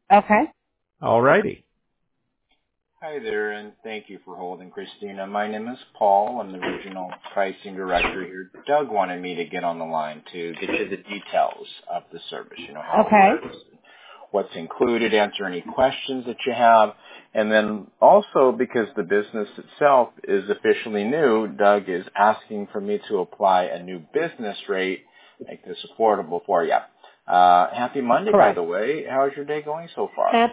Okay. All righty. Hi there, and thank you for holding, Christina. My name is Paul. I'm the Regional Pricing Director here. Doug wanted me to get on the line to get you the details of the service, how it works, what's included, answer any questions that you have. And then also, because the business itself is officially new, Doug is asking for me to apply a new business rate, make this affordable for you. Happy Monday, by the way. How's your day going so far?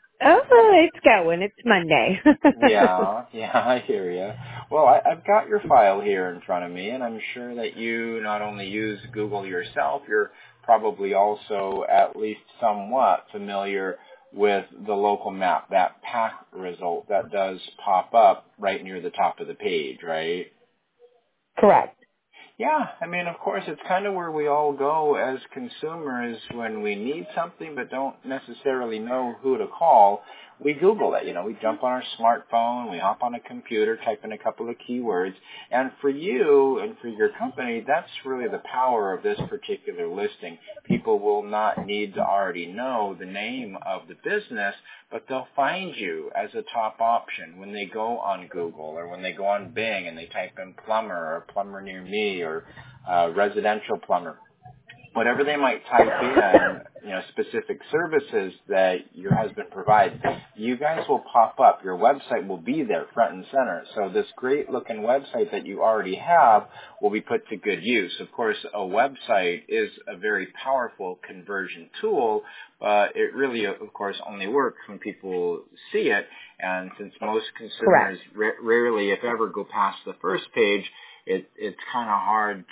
It's going. It's Monday. Yeah, I hear you. Well, I've got your file here in front of me, and I'm sure that you not only use Google yourself, you're probably also at least somewhat familiar with the local map, that pack result that does pop up right near the top of the page, right? Correct. Yeah, of course, it's kind of where we all go as consumers when we need something but don't necessarily know who to call. We Google it, we jump on our smartphone, we hop on a computer, type in a couple of keywords, and for you and for your company, that's really the power of this particular listing. People will not need to already know the name of the business, but they'll find you as a top option when they go on Google or when they go on Bing and they type in plumber or plumber near me or residential plumber. Whatever they might type in, specific services that your husband provides, you guys will pop up. Your website will be there front and center. So this great looking website that you already have will be put to good use. Of course, a website is a very powerful conversion tool, but it really, of course, only works when people see it. And since most consumers rarely, if ever, go past the first page, it's kind of hard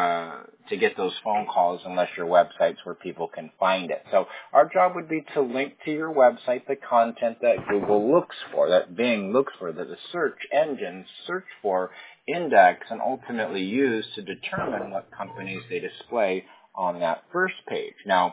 to get those phone calls unless your website's where people can find it. So our job would be to link to your website the content that Google looks for, that Bing looks for, that the search engines search for, index, and ultimately use to determine what companies they display on that first page. Now,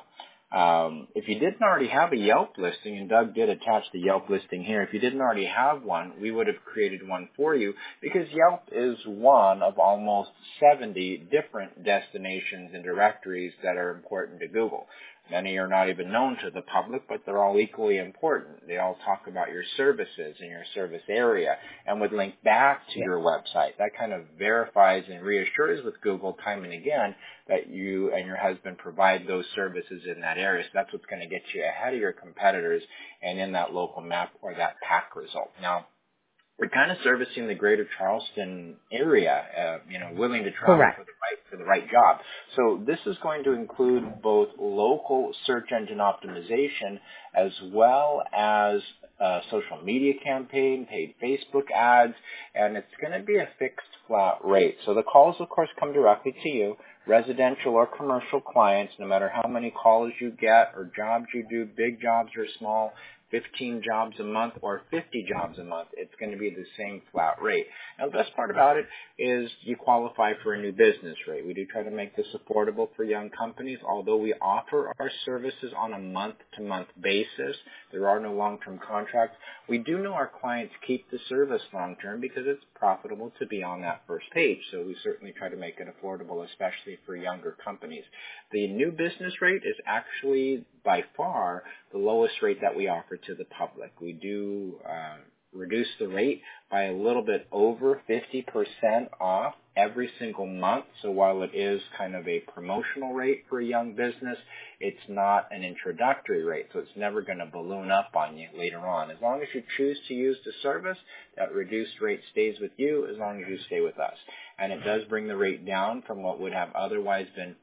if you didn't already have a Yelp listing, and Doug did attach the Yelp listing here, if you didn't already have one, we would have created one for you because Yelp is one of almost 70 different destinations and directories that are important to Google. Many are not even known to the public, but they're all equally important. They all talk about your services and your service area and would link back to your website. That kind of verifies and reassures with Google time and again that you and your husband provide those services in that area. So that's what's going to get you ahead of your competitors and in that local map or that pack result. Now, we're kind of servicing the greater Charleston area, willing to travel for the right job. So this is going to include both local search engine optimization as well as social media campaign, paid Facebook ads, and it's going to be a fixed flat rate. So the calls, of course, come directly to you, residential or commercial clients, no matter how many calls you get or jobs you do, big jobs or small, 15 jobs a month or 50 jobs a month, it's going to be the same flat rate. Now, the best part about it is you qualify for a new business rate. We do try to make this affordable for young companies. Although we offer our services on a month-to-month basis, there are no long-term contracts. We do know our clients keep the service long-term because it's profitable to be on that first page. So we certainly try to make it affordable, especially for younger companies. The new business rate is actually by far the lowest rate that we offer to the public. We do reduce the rate by a little bit over 50% off every single month. So while it is kind of a promotional rate for a young business, it's not an introductory rate. So it's never going to balloon up on you later on. As long as you choose to use the service, that reduced rate stays with you as long as you stay with us. And it does bring the rate down from what would have otherwise been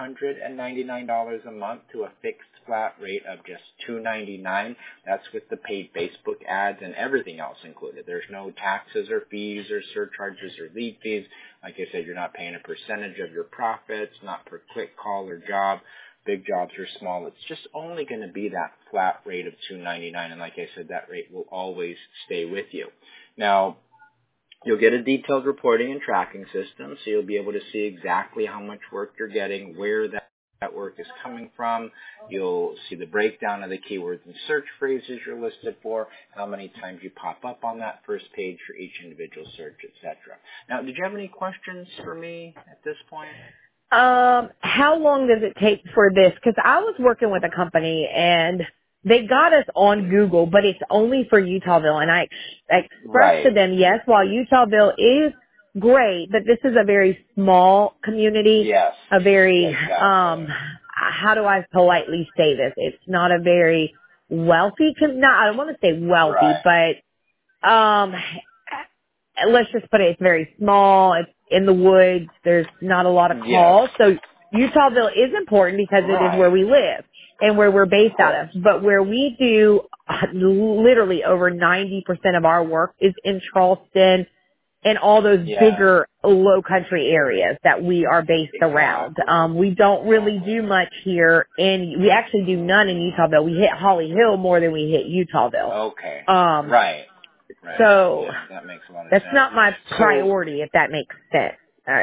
$599 a month to a fixed flat rate of just $299. That's with the paid Facebook ads and everything else included. There's no taxes or fees or surcharges or lead fees. Like I said, you're not paying a percentage of your profits, not per click, call, or job. Big jobs or small. It's just only going to be that flat rate of $299. And like I said, that rate will always stay with you. Now, you'll get a detailed reporting and tracking system, so you'll be able to see exactly how much work you're getting, where that work is coming from. You'll see the breakdown of the keywords and search phrases you're listed for, how many times you pop up on that first page for each individual search, etc. Now, did you have any questions for me at this point? How long does it take for this? Because I was working with a company and they got us on Google, but it's only for Utahville. And I expressed to Right. them, yes, while Utahville is great, but this is a very small community, Yes. a very, Exactly. how do I politely say this? It's not a very wealthy, I don't want to say wealthy, Right. but, let's just put it, it's very small, it's in the woods, there's not a lot of Yes. calls. So Utahville is important because it is where Right. we live and where we're Of based out course. of. But where we do literally over 90% of our work is in Charleston and all those Yeah. bigger low country areas that we are based around. Exactly. We don't really Exactly. do much here we actually do none in Utahville. We hit Holly Hill more than we hit Utahville. Okay. Um, Right. Right. so Yeah, that makes a lot of that's sense. not my So, priority, if that makes sense.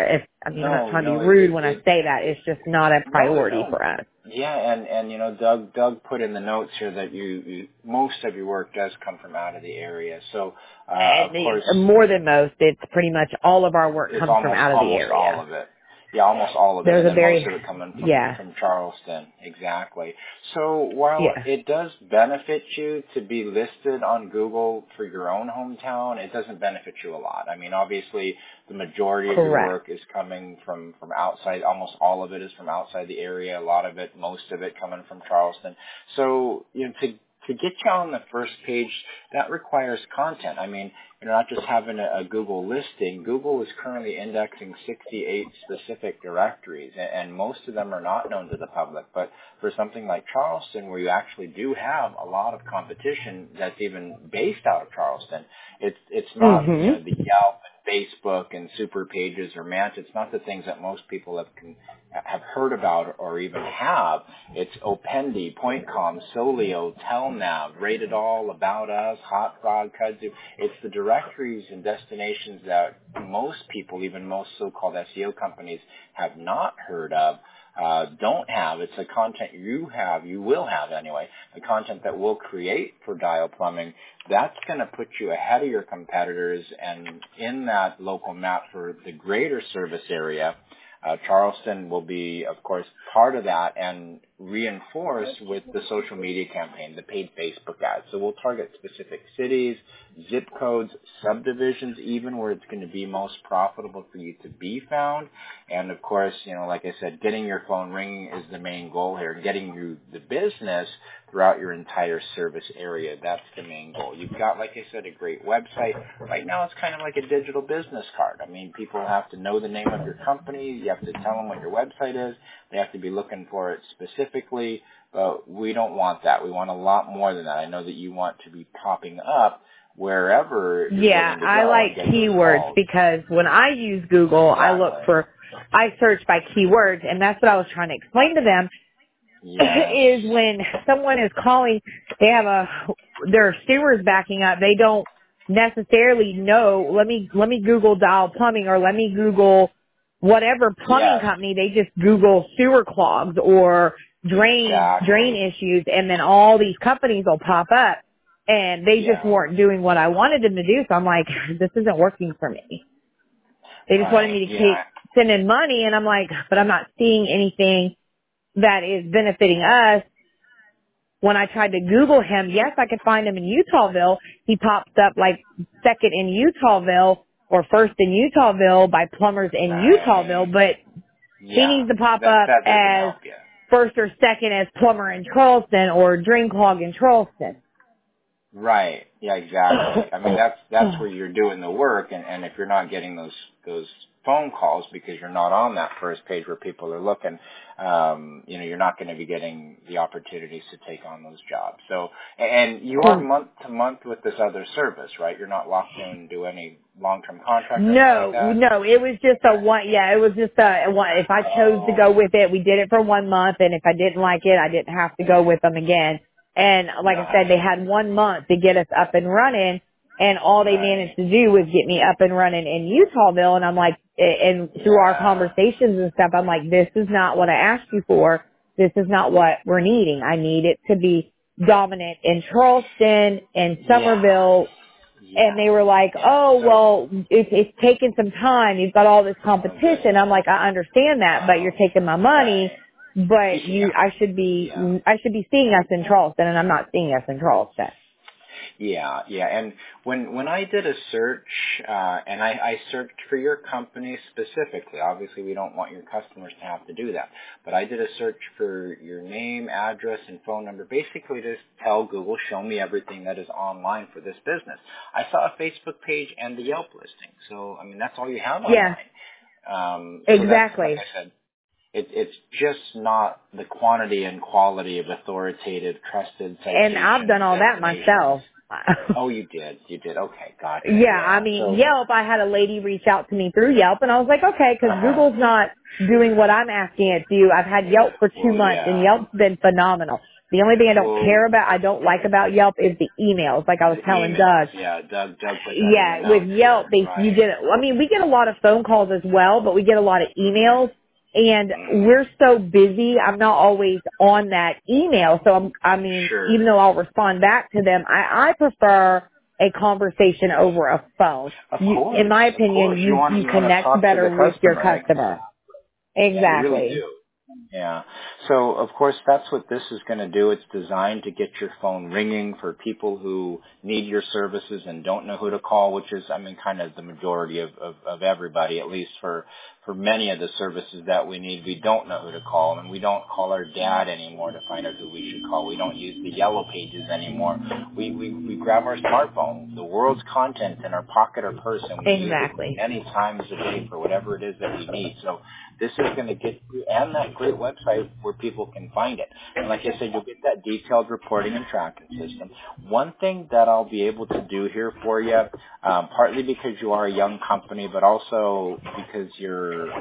I'm not no, trying to be no, rude when I say that. It's just not a no, priority no. for us. Yeah, and you know, Doug put in the notes here that you most of your work does come from out of the area. So, of And course, more than most, it's pretty much all of our work it's comes from out of the almost all area. of it. Yeah, almost all of it, There's and a then most very, of it coming yeah, from Charleston. Exactly. So while yeah, it does benefit you to be listed on Google for your own hometown, it doesn't benefit you a lot. I mean, obviously, the majority of your correct. work is coming from outside. Almost all of it is from outside the area. A lot of it, most of it, coming from Charleston. So, you know, to get you on the first page, that requires content. I mean, you're not just having a Google listing. Google is currently indexing 68 specific directories, and most of them are not known to the public. But for something like Charleston, where you actually do have a lot of competition that's even based out of Charleston, it's not, you know, the Mm-hmm. Yelp, Facebook, and Super Pages or Match. It's not the things that most people have heard about or even have. It's Opendi, PointCom, Solio, Telnav, Rate It All, About Us, Hotfrog, Kudzu. It's the directories and destinations that most people, even most so-called SEO companies, have not heard of, don't have. It's the content you will have anyway, the content that we'll create for Dial Plumbing. That's going to put you ahead of your competitors, and in that local map for the greater service area, Charleston will be, of course, part of that and reinforced with the social media campaign, the paid Facebook ads. So we'll target specific cities, zip codes, subdivisions, even where it's going to be most profitable for you to be found. And of course, you know, like I said, getting your phone ringing is the main goal here. Getting you the business throughout your entire service area. That's the main goal. You've got, like I said, a great website. Right now it's kind of like a digital business card. I mean, people have to know the name of your company. You have to tell them what your website is. They have to be looking for it specifically. But we don't want that. We want a lot more than that. I know that you want to be popping up wherever you're Yeah, willing to I go like and get those keywords calls. because when I use Google, Exactly. I search by keywords, and that's what I was trying to explain to them. Yes. Is when someone is calling, they have their sewers backing up. They don't necessarily know. Let me Google Dial Plumbing or let me Google whatever plumbing Yes. company. They just Google sewer clogs or drain Exactly. issues, and then all these companies will pop up. And they just Yeah. weren't doing what I wanted them to do. So I'm like, this isn't working for me. They just wanted Right. me to keep Yeah. sending money, and I'm like, but I'm not seeing anything that is benefiting us. When I tried to Google him, yes, I could find him in Utahville. He pops up like second in Utahville or first in Utahville by plumbers in Right. Utahville, but he Yeah. needs to pop That up that doesn't as help you. first or second as plumber in Charleston or drain clog in Charleston. Right. Yeah, exactly. I mean, that's where you're doing the work, and if you're not getting those phone calls because you're not on that first page where people are looking, you know, you're not going to be getting the opportunities to take on those jobs. So, and you are month to month with this other service, right? You're not locked into any long-term contract or anything like that. No, it was just a one, yeah, it was just a one, if I chose to go Oh, with it, we did it for 1 month, and if I didn't like it, I didn't have to go with them again. And like I said, they right, had 1 month to get us up and running, and all they managed right. to do was get me up and running in Utahville, and I'm like, and through our Yeah, conversations and stuff, I'm like, this is not what I asked you for. This is not what we're needing. I need it to be dominant in Charleston and yeah, Somerville, and yeah, they were like, yeah. oh, So, well, it's taking some time. You've got all this oh, good. competition. I'm like, I understand that, but you're taking my money. Right. but Yeah. I should be seeing us in Charleston, and I'm not seeing us in Charleston. Yeah, yeah. And when I did a search, and I searched for your company specifically, obviously we don't want your customers to have to do that, but I did a search for your name, address, and phone number, basically to tell Google, show me everything that is online for this business. I saw a Facebook page and the Yelp listing. So, I mean, that's all you have Yeah, online. So that's, exactly. like I said, it's just not the quantity and quality of authoritative, trusted And I've done citations, all that explanations. myself. Oh, you did. You did. Okay, gotcha. Yeah, I Yeah. mean, So, Yelp, I had a lady reach out to me through Yelp, and I was like, okay, because Google's not doing what I'm asking it to do. I've had Yelp for 2 well, months, and yeah. Yelp's been phenomenal. The only thing Well, I don't like about Yelp is the emails, like I was the telling emails. Doug. Yeah, Doug put that in the Yeah, with notes Yelp, here. you Right. get, I mean, we get a lot of phone calls as well, but we get a lot of emails, and Mm-hmm. we're so busy, I'm not always on that email. So Sure. even though I'll respond back to them, I prefer a conversation over a phone. Of In course. my Of course. opinion, you You want to connect talk to the better with your customer, right? customer. Yeah, you really Exactly. do. Yeah. So, of course, that's what this is going to do. It's designed to get your phone ringing for people who need your services and don't know who to call, which is, I mean, kind of the majority of everybody, at least for many of the services that we need. We don't know who to call, and we don't call our dad anymore to find out who we should call. We don't use the yellow pages anymore. We grab our smartphone, the world's content in our pocket or purse, and we use it Exactly. many times a day for whatever it is that we need. So this is going to get you and that great website where people can find it. And like I said, you'll get that detailed reporting and tracking system. One thing that I'll be able to do here for you, partly because you are a young company, but also because you're,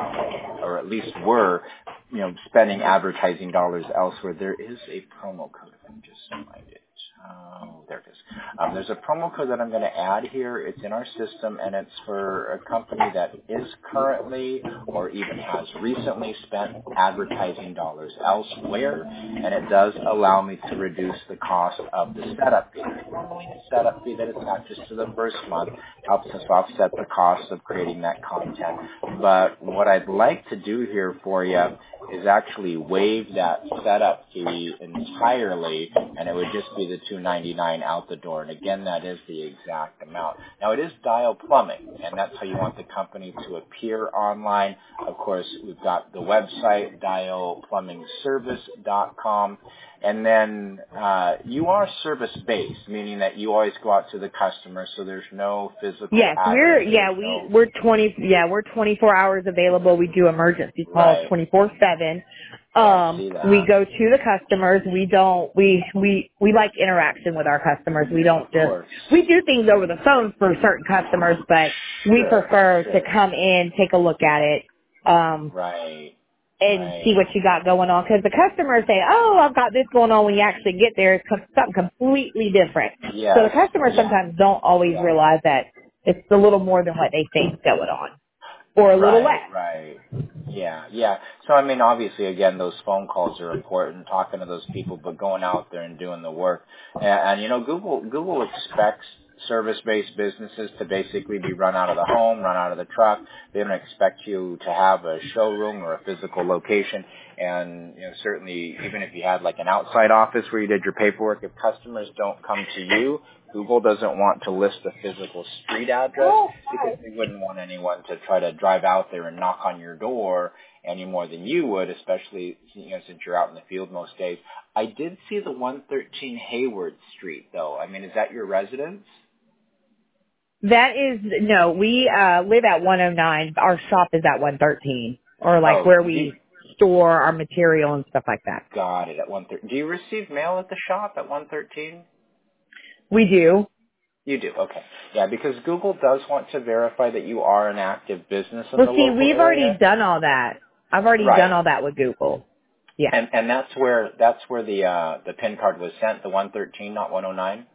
or at least were, spending advertising dollars elsewhere, there is a promo code. If I can just find it. There it is. There's a promo code that I'm going to add here. It's in our system, and it's for a company that is currently or even has recently spent advertising dollars elsewhere, and it does allow me to reduce the cost of the setup fee. There's normally a setup fee that attaches to the first month, helps us offset the cost of creating that content. But what I'd like to do here for you is actually waive that setup fee entirely, and it would just be the $2.99 out the door. And again, that is the exact amount. Now, it is Dial Plumbing, and that's how you want the company to appear online. Of course, we've got the website, dialplumbingservice.com. And then you are service-based, meaning that you always go out to the customer, so there's no physical Yes, address. we're 24 hours available. We do emergency calls Right. 24/7. Yeah, I see that. We go to the customers. We like interaction with our customers. We don't we do things over the phone for certain customers, but we prefer to come in, take a look at it, Right. and see what you got going on. Because the customers say, "Oh, I've got this going on." When you actually get there, it's something completely different. Yes. So the customers sometimes don't always realize that it's a little more than what they think is going on, or a little less. Right. Yeah, yeah. So, I mean, obviously, again, those phone calls are important, talking to those people, but going out there and doing the work. And Google expects service-based businesses to basically be run out of the home, run out of the truck. They don't expect you to have a showroom or a physical location. And, certainly, even if you had like an outside office where you did your paperwork, if customers don't come to you, Google doesn't want to list a physical street address because they wouldn't want anyone to try to drive out there and knock on your door any more than you would, especially since you're out in the field most days. I did see the 113 Hayward Street, though. I mean, is that your residence? That is no. We live at 109. Our shop is at 113, or where we store our material and stuff like that. Got it. At 113. Do you receive mail at the shop at 113? We do. You do, okay. Yeah, because Google does want to verify that you are an active business in the local area. We've already done all that. I've already done all that with Google. Yeah. And that's where the PIN card was sent, the 113, not 109?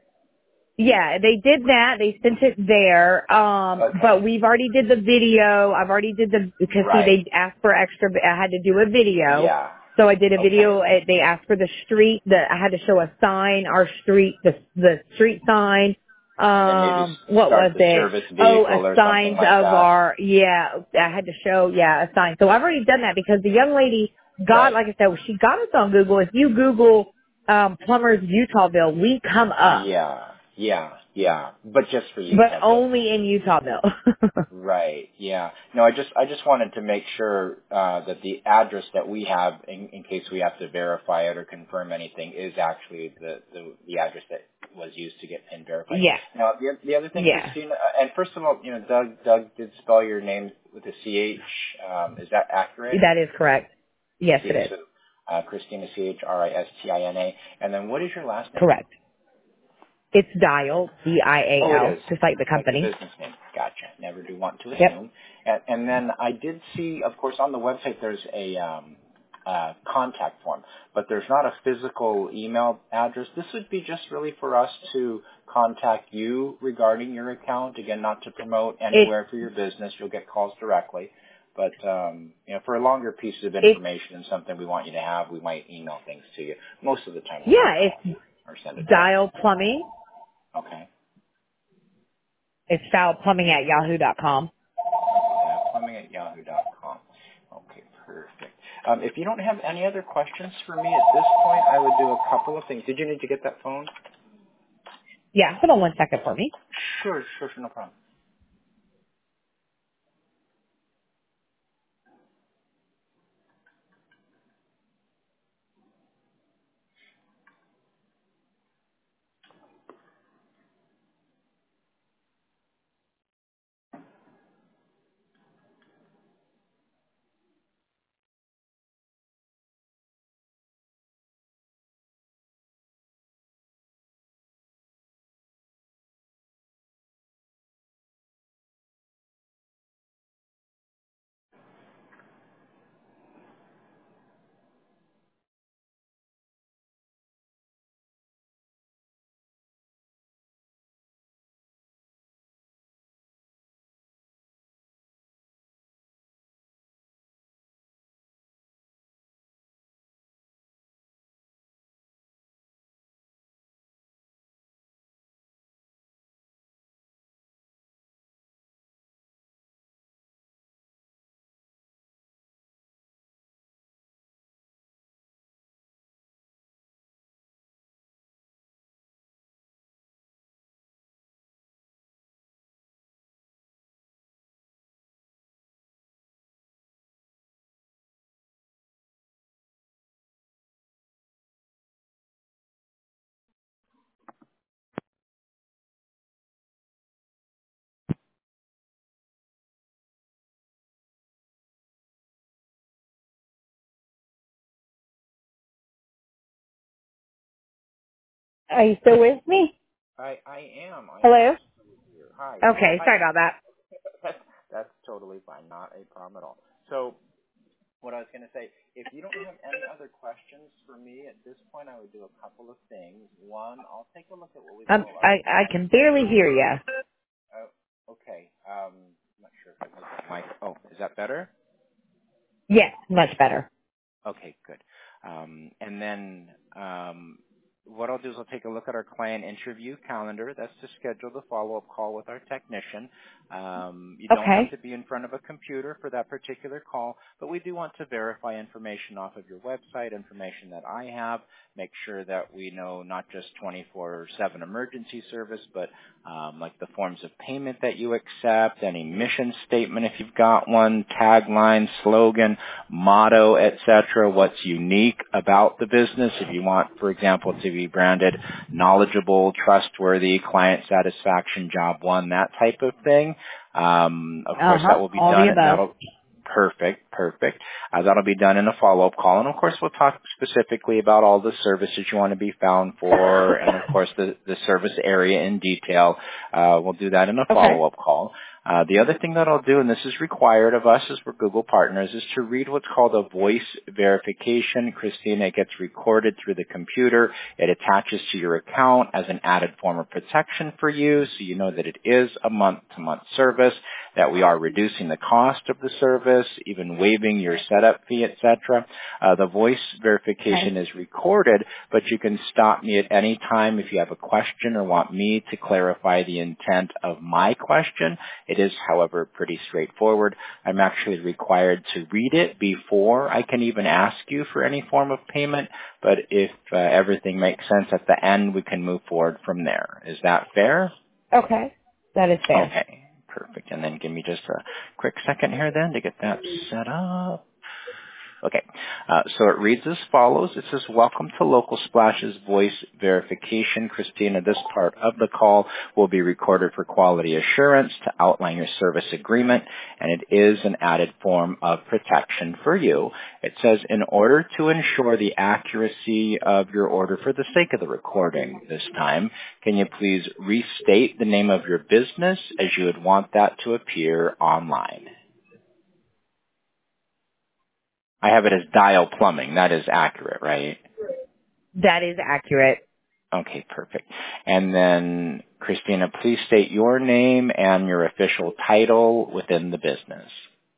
Yeah, they did that. They sent it there. But we've already did the video. I've already did because they asked for extra. I had to do a video. Yeah. So I did a video. They asked for the street. I had to show a sign, our street, the street sign. What was it? A sign of our, I had to show, a sign. So I've already done that because the young lady God, like I said, she got us on Google. If you Google Plumbers Utahville, we come up. Yeah. But just for But Utahville. only in Utahville. Right. Yeah. No, I just wanted to make sure that the address that we have, in case we have to verify it or confirm anything, is actually the address that was used to get PIN verified. Yeah. Now, the other thing, Yeah. Christina, and first of all, Doug did spell your name with a CH. Is that accurate? That is correct. Yes, it is. Christina, Christina, and then what is your last name? Correct. It's Dial, Oh, it D-I-A-L, is. just like the Like the company. business name. Gotcha. Never do want to Yep. assume. And then I did see, of course, on the website there's a contact form, but there's not a physical email address. This would be just really for us to contact you regarding your account. Again, not to promote anywhere for your business. You'll get calls directly. But, for a longer piece of information and something we want you to have, we might email things to you. Most of the time. It's or send it Dial Plumbing. Okay. It's dialplumbing@yahoo.com. Plumbing@yahoo.com. Okay, perfect. If you don't have any other questions for me at this point, I would do a couple of things. Did you need to get that phone? Yeah, hold on one second for me. Sure, no problem. Are you still with me? I am. Hello? Here. Hi. Okay, sorry about that. That's totally fine. Not a problem at all. So, what I was going to say, if you don't have any other questions for me at this point, I would do a couple of things. One, I'll take a look at what we call our... I can barely hear you. Okay. I'm not sure if I can get my... Oh, is that better? Yes, much better. Okay, good. And then what I'll do is I'll take a look at our client interview calendar. That's to schedule the follow-up call with our technician. You don't have to be in front of a computer for that particular call, but we do want to verify information off of your website, information that I have, make sure that we know not just 24/7 emergency service, but like the forms of payment that you accept, any mission statement if you've got one, tagline, slogan, motto, etc., what's unique about the business. If you want, for example, to be branded knowledgeable, trustworthy, client satisfaction, job one, that type of thing. Of course, that will be all done. the above. That'll Perfect. That'll be done in a follow-up call. And, of course, we'll talk specifically about all the services you want to be found for and, of course, the service area in detail. We'll do that in a follow-up call. The other thing that I'll do, and this is required of us as we're Google partners, is to read what's called a voice verification. Christina, it gets recorded through the computer. It attaches to your account as an added form of protection for you, so you know that it is a month-to-month service, that we are reducing the cost of the service, even waiving your setup fee, etc. The voice verification is recorded, but you can stop me at any time if you have a question or want me to clarify the intent of my question. It It is, however, pretty straightforward. I'm actually required to read it before I can even ask you for any form of payment, but if everything makes sense at the end, we can move forward from there. Is that fair? Okay. That is fair. Okay, perfect. And then give me just a quick second here then to get that set up. Okay, so it reads as follows. It says, welcome to Local Splash's voice verification. Christina, this part of the call will be recorded for quality assurance to outline your service agreement, and it is an added form of protection for you. It says, in order to ensure the accuracy of your order for the sake of the recording this time, can you please restate the name of your business as you would want that to appear online? I have it as Dial Plumbing. That is accurate, right? That is accurate. Okay, perfect. And then, Christina, please state your name and your official title within the business.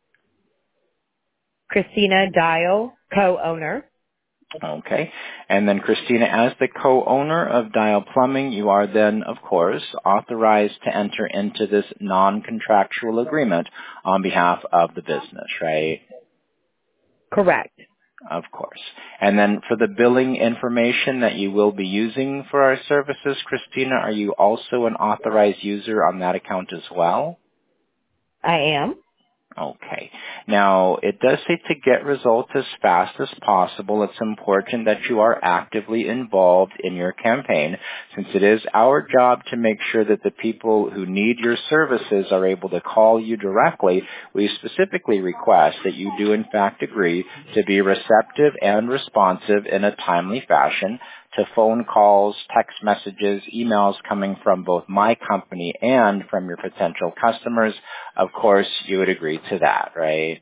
Christina Dial, co-owner. Okay. And then, Christina, as the co-owner of Dial Plumbing, you are then, of course, authorized to enter into this non-contractual agreement on behalf of the business, right? Correct. Of course. And then for the billing information that you will be using for our services, Christina, are you also an authorized user on that account as well? I am. Okay. Now, it does say to get results as fast as possible, it's important that you are actively involved in your campaign, since it is our job to make sure that the people who need your services are able to call you directly. We specifically request that you do in fact agree to be receptive and responsive in a timely fashion to phone calls, text messages, emails coming from both my company and from your potential customers. Of course, you would agree to that, right?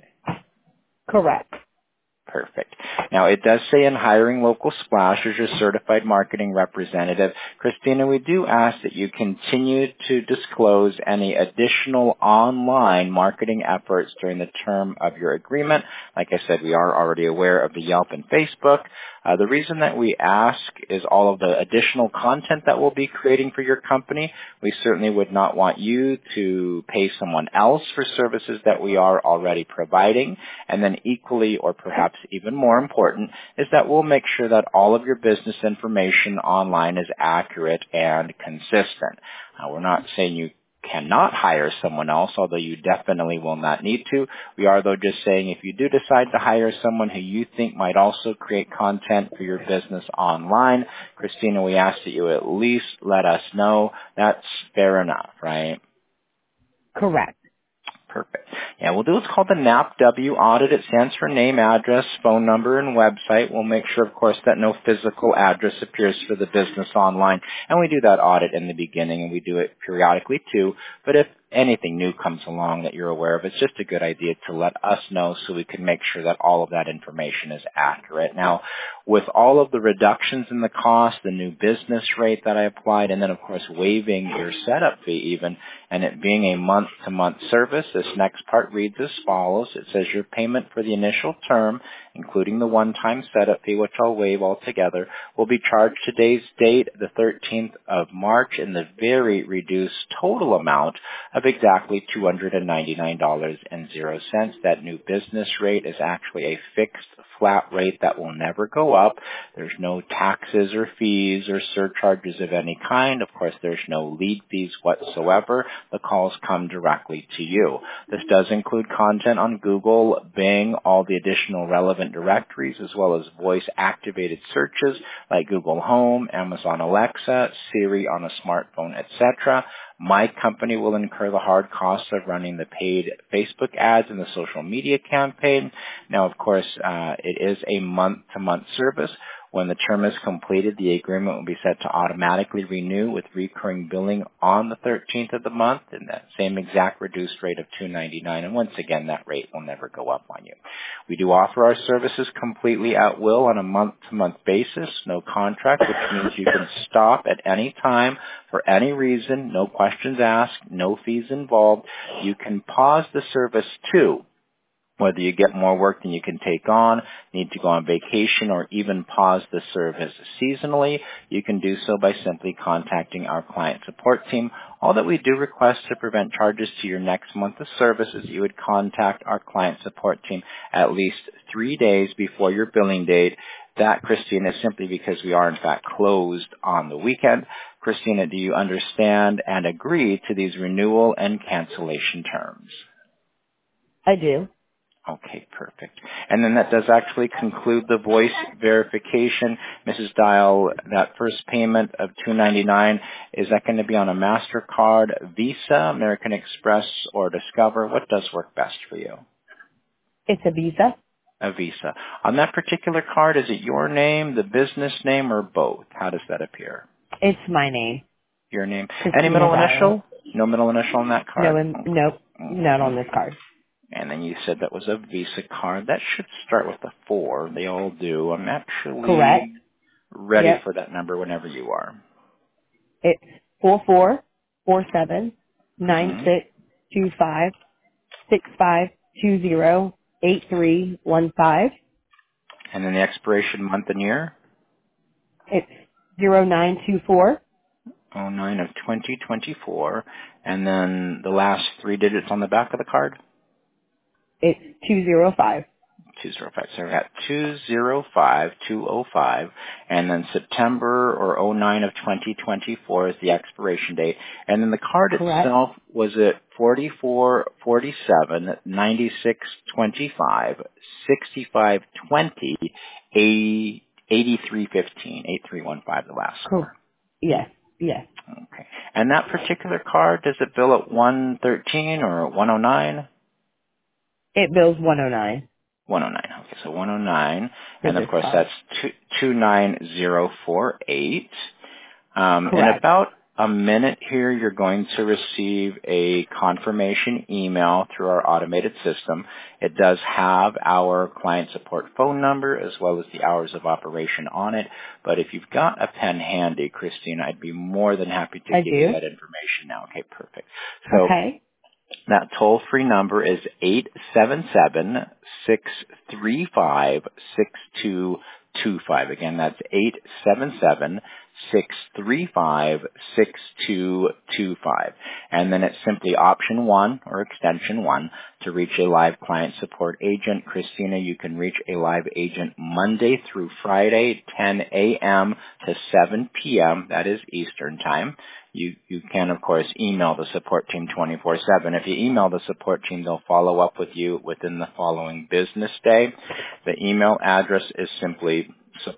Correct. Perfect. Now, it does say in hiring Local Splash as your certified marketing representative. Christina, we do ask that you continue to disclose any additional online marketing efforts during the term of your agreement. Like I said, we are already aware of the Yelp and Facebook. The reason that we ask is all of the additional content that we'll be creating for your company. We certainly would not want you to pay someone else for services that we are already providing. And then equally, or perhaps even more important, is that we'll make sure that all of your business information online is accurate and consistent. We're not saying you cannot hire someone else, although you definitely will not need to. We are, though, just saying if you do decide to hire someone who you think might also create content for your business online, Christina, we ask that you at least let us know. That's fair enough, right? Correct. Perfect. Yeah, we'll do what's called the NAPW audit. It stands for name, address, phone number, and website. We'll make sure, of course, that no physical address appears for the business online. And we do that audit in the beginning, and we do it periodically, too. But if anything new comes along that you're aware of, it's just a good idea to let us know so we can make sure that all of that information is accurate. Now, with all of the reductions in the cost, the new business rate that I applied, and then, of course, waiving your setup fee even, and it being a month-to-month service, this next part reads as follows. It says your payment for the initial term, including the one-time setup fee, which I'll waive altogether, will be charged today's date, the 13th of March, in the very reduced total amount of exactly $299.00. That new business rate is actually a fixed flat rate that will never go up. There's no taxes or fees or surcharges of any kind. Of course, there's no lead fees whatsoever. The calls come directly to you. This does include content on Google, Bing, all the additional relevant directories, as well as voice-activated searches like Google Home, Amazon Alexa, Siri on a smartphone, etc. My company will incur the hard costs of running the paid Facebook ads and the social media campaign. Now, of course, it is a month-to-month service. When the term is completed, the agreement will be set to automatically renew with recurring billing on the 13th of the month and that same exact reduced rate of $299. And once again, that rate will never go up on you. We do offer our services completely at will on a month-to-month basis, no contract, which means you can stop at any time for any reason, no questions asked, no fees involved. You can pause the service too. Whether you get more work than you can take on, need to go on vacation, or even pause the service seasonally, you can do so by simply contacting our client support team. All that we do request to prevent charges to your next month of service is you would contact our client support team at least 3 days before your billing date. That, Christina, is simply because we are in fact closed on the weekend. Christina, do you understand and agree to these renewal and cancellation terms? I do. Okay, perfect. And then that does actually conclude the voice verification. Mrs. Dial, that first payment of $299, is that going to be on a MasterCard, Visa, American Express, or Discover? What does work best for you? It's a Visa. A Visa. On that particular card, is it your name, the business name, or both? How does that appear? It's my name. Your name. Any Christina middle Dial. initial? No middle initial on that card? Nope, not on this card. And then you said that was a Visa card. That should start with a 4. They all do. I'm actually Correct. ready Yep. for that number whenever you are. It's 4447 Mm-hmm. 9625 6520 8315. And then the expiration month and year? It's 0924. 09 of 2024. And then the last 3 digits on the back of the card? It's 205. 205. So we got 205, and then September or '09 of 2024 is the expiration date. And then the card Correct. itself, was it 44, 47, 96, 25, 65, 20, 83, 15, 8315, the last Cool. four. Yes. Okay. And that particular card, does it bill at 113 or 109? It bills 109. 109. Okay, so 109, For and of this course card. that's 29048. In Correct. about a minute here, you're going to receive a confirmation email through our automated system. It does have our client support phone number as well as the hours of operation on it. But if you've got a pen handy, Christine, I'd be more than happy to I give you do. that information now. Okay, perfect. So Okay. that toll-free number is 877-635-6225. Again, that's 877-635-6225. And then it's simply option 1 or extension 1 to reach a live client support agent. Christina, you can reach a live agent Monday through Friday, 10 a.m. to 7 p.m. That is Eastern Time. You can, of course, email the support team 24/7. If you email the support team, they'll follow up with you within the following business day. The email address is simply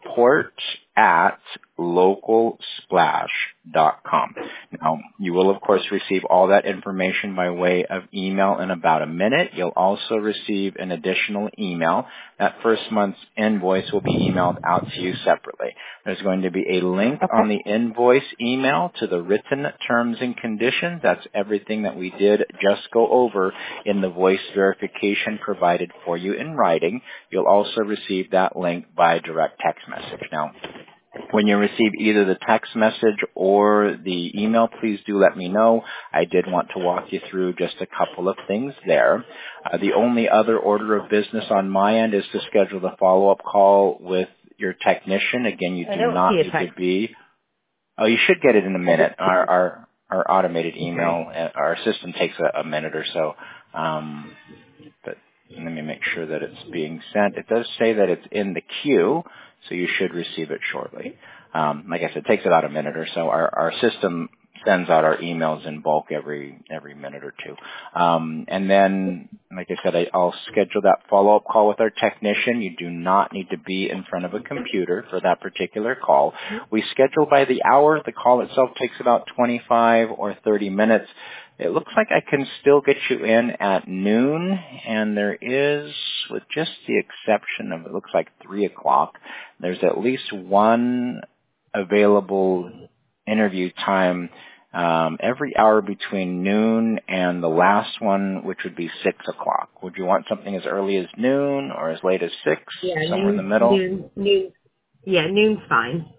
support@localsplash.com. Now, you will, of course, receive all that information by way of email in about a minute. You'll also receive an additional email. That first month's invoice will be emailed out to you separately. There's going to be a link on the invoice email to the written terms and conditions. That's everything that we did just go over in the voice verification provided for you in writing. You'll also receive that link by direct text message. Now, when you receive either the text message or the email, please do let me know. I did want to walk you through just a couple of things there. The only other order of business on my end is to schedule the follow-up call with your technician. Again, you do not need to be. Oh, you should get it in a minute. Our automated email, our system takes a minute or so. But let me make sure that it's being sent. It does say that it's in the queue, so you should receive it shortly. Like I said, it takes about a minute or so. Our system sends out our emails in bulk every minute or two. And then, like I said, I'll schedule that follow-up call with our technician. You do not need to be in front of a computer for that particular call. We schedule by the hour. The call itself takes about 25 or 30 minutes. It looks like I can still get you in at noon, and there is, with just the exception of, it looks like 3 o'clock, there's at least one available interview time every hour between noon and the last one, which would be 6 o'clock. Would you want something as early as noon or as late as 6, somewhere in the middle? Noon. Yeah, noon's fine.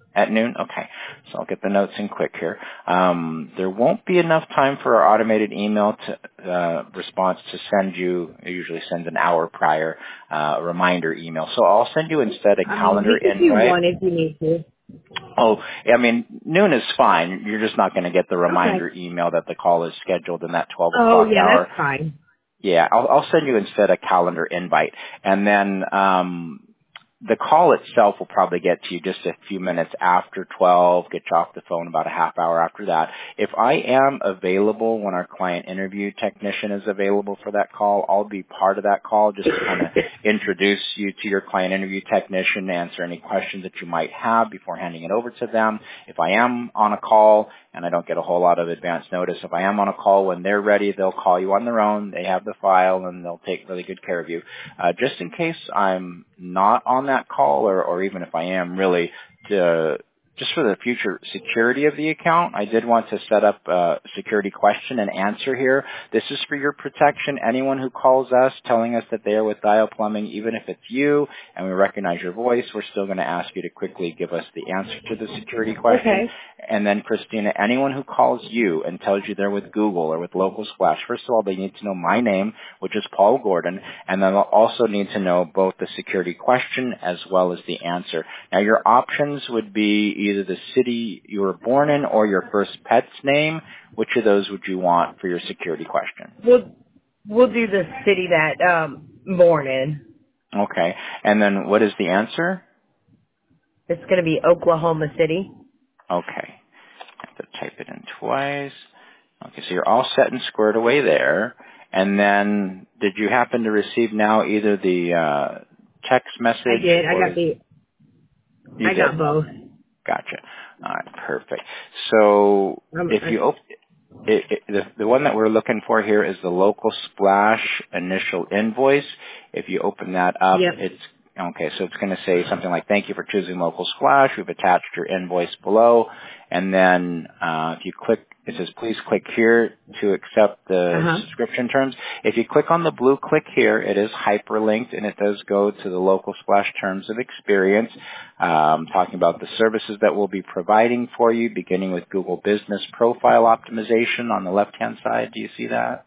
At noon? Okay. So I'll get the notes in quick here. There won't be enough time for our automated email response to send you, it usually sends an hour prior, a reminder email. So I'll send you instead a I mean, calendar we could do invite. one if you need to. Oh, I mean, noon is fine. You're just not going to get the Okay. reminder email that the call is scheduled in that 12 Oh, o'clock yeah, hour. that's fine. Yeah, I'll send you instead a calendar invite. And then the call itself will probably get to you just a few minutes after 12, get you off the phone about a half hour after that. If I am available when our client interview technician is available for that call, I'll be part of that call just to kind of introduce you to your client interview technician, answer any questions that you might have before handing it over to them. If I am on a call and I don't get a whole lot of advance notice, if I am on a call when they're ready, they'll call you on their own. They have the file and they'll take really good care of you. Just in case I'm not on that call, or even if I am, really, just for the future security of the account, I did want to set up a security question and answer here. This is for your protection. Anyone who calls us telling us that they are with Dial Plumbing, even if it's you and we recognize your voice, we're still going to ask you to quickly give us the answer to the security question. Okay. And then, Christina, anyone who calls you and tells you they're with Google or with Local Splash, first of all, they need to know my name, which is Paul Gordon, and then they'll also need to know both the security question as well as the answer. Now, your options would be either the city you were born in or your first pet's name. Which of those would you want for your security question? We'll do the city that born in. Okay. And then what is the answer? It's going to be Oklahoma City. Okay. I have to type it in twice. Okay, so you're all set and squared away there. And then, did you happen to receive now either the text I message did. or you I got did? both. Gotcha. All right, perfect. So if you open the one that we're looking for here is the Local Splash initial invoice. If you open that up, Yep. it's okay. So it's going to say something like, "Thank you for choosing Local Splash. We've attached your invoice below." And then if you click, it says, "Please click here to accept the subscription terms." If you click on the blue click here, it is hyperlinked, and it does go to the Local Splash terms of experience, talking about the services that we'll be providing for you, beginning with Google Business Profile Optimization on the left-hand side. Do you see that?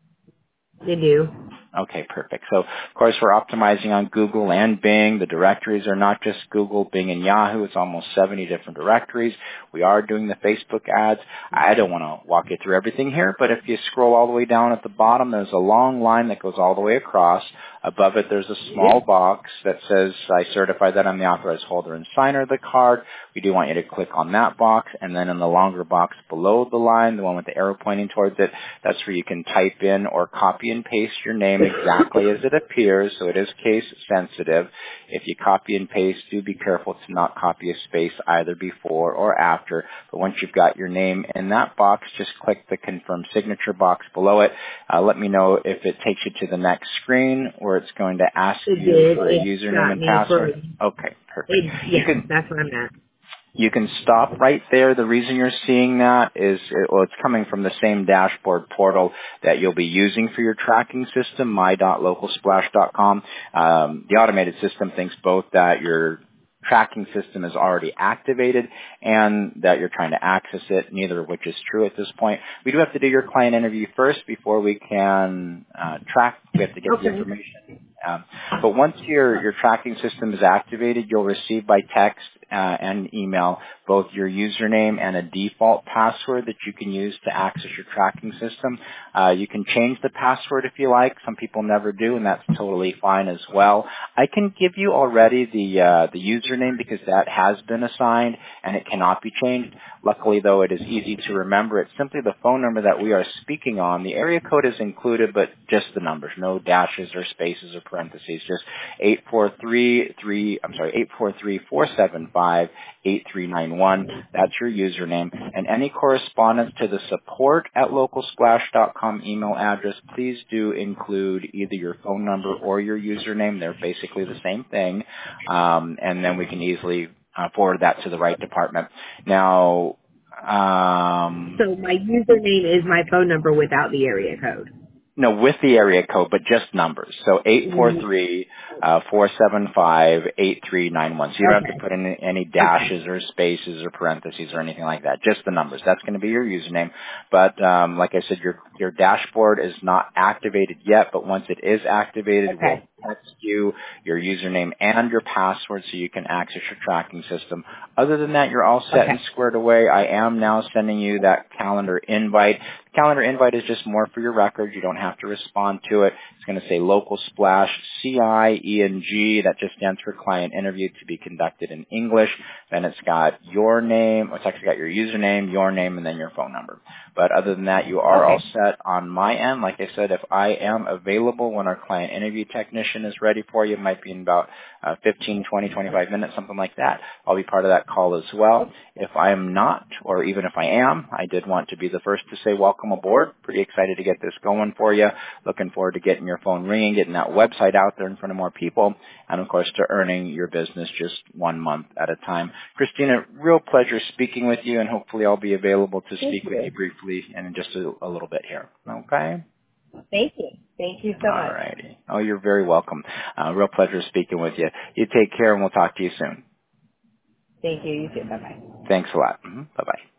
You do. Okay, perfect. So, of course, we're optimizing on Google and Bing. The directories are not just Google, Bing, and Yahoo. It's almost 70 different directories. We are doing the Facebook ads. I don't want to walk you through everything here, but if you scroll all the way down at the bottom, there's a long line that goes all the way across. Above it, there's a small box that says, "I certify that I'm the authorized holder and signer of the card." We do want you to click on that box, and then in the longer box below the line, the one with the arrow pointing towards it, that's where you can type in or copy and paste your name exactly as it appears, so it is case sensitive. If you copy and paste, do be careful to not copy a space either before or after. But once you've got your name in that box, just click the confirm signature box below it. Let me know if it takes you to the next screen where it's going to ask you for a username and password. Okay, perfect. That's what I'm at. You can stop right there. The reason you're seeing that is, well, it's coming from the same dashboard portal that you'll be using for your tracking system, my.localsplash.com. The automated system thinks both that your tracking system is already activated and that you're trying to access it, neither of which is true at this point. We do have to do your client interview first before we can track. We have to get the information. But once your tracking system is activated, you'll receive by text and email both your username and a default password that you can use to access your tracking system. You can change the password if you like. Some people never do, and that's totally fine as well. I can give you already the username because that has been assigned and it cannot be changed. Luckily, though, it is easy to remember. It's simply the phone number that we are speaking on. The area code is included, but just the numbers, no dashes or spaces or parentheses. Just 843-475-8391. That's your username. And any correspondence to the support@localsplash.com email address, please do include either your phone number or your username. They're basically the same thing. And then we can easily forward that to the right department. Now, So my username is my phone number without the area code. No, with the area code, but just numbers. So 843-475-8391. So you don't have to Okay. put in any Okay. dashes or spaces or parentheses or anything like that. Just the numbers. That's going to be your username. But like I said, your dashboard is not activated yet, but once it is activated, we'll Okay. text you your username and your password so you can access your tracking system. Other than that, you're all set and Okay. squared away. I am now sending you that calendar invite. Calendar invite is just more for your record. You don't have to respond to it. It's going to say local splash CIENG. That just stands for client interview to be conducted in English. Then it's got your name. It's actually got your username, your name, and then your phone number. But other than that, you are all Okay. set on my end. Like I said, if I am available when our client interview technician is ready for you, it might be in about 15, 20, 25 minutes, something like that. I'll be part of that call as well. If I am not, or even if I am, I did want to be the first to say welcome aboard. Pretty excited to get this going for you. Looking forward to getting your phone ringing, getting that website out there in front of more people, and of course to earning your business just 1 month at a time. Christina, real pleasure speaking with you, and hopefully I'll be available to Thank speak with you. you briefly in just a little bit here. Okay? Thank you. Thank you so All much. righty. Oh, you're very welcome. Real pleasure speaking with you. You take care, and we'll talk to you soon. Thank you. You too. Bye bye. Thanks a lot. Bye-bye.